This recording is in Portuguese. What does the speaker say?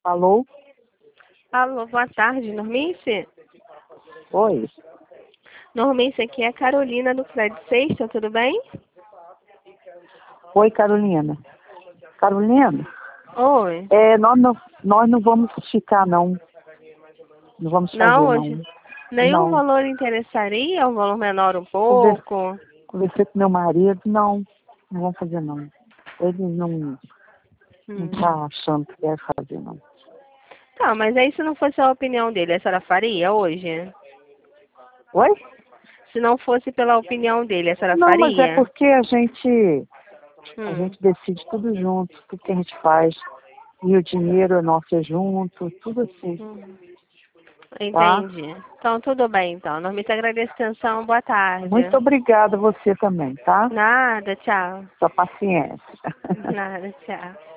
Alô? Alô, boa tarde, Normice? Oi. Normice, aqui é a Carolina do Fred Sexta, tudo bem? Oi, Carolina. Carolina, Oi. nós não vamos ficar, não. Não vamos Não, fazer, hoje não. nenhum Não. valor interessaria, um valor menor um pouco? Conversei com meu marido, não. Não vamos fazer, não. Ele não tá achando que deve fazer, não. Tá, mas aí se não fosse a opinião dele, a senhora faria hoje? Oi? Se não fosse pela opinião dele, a senhora Não, mas é faria? porque a gente decide tudo junto, tudo que a gente faz. E o dinheiro é nosso é junto, tudo assim, tá? Entendi. Então, tudo bem, então. Normice, agradeço a atenção. Boa tarde. Muito obrigada a você também, tá? Nada, tchau. Sua paciência. Nada, tchau.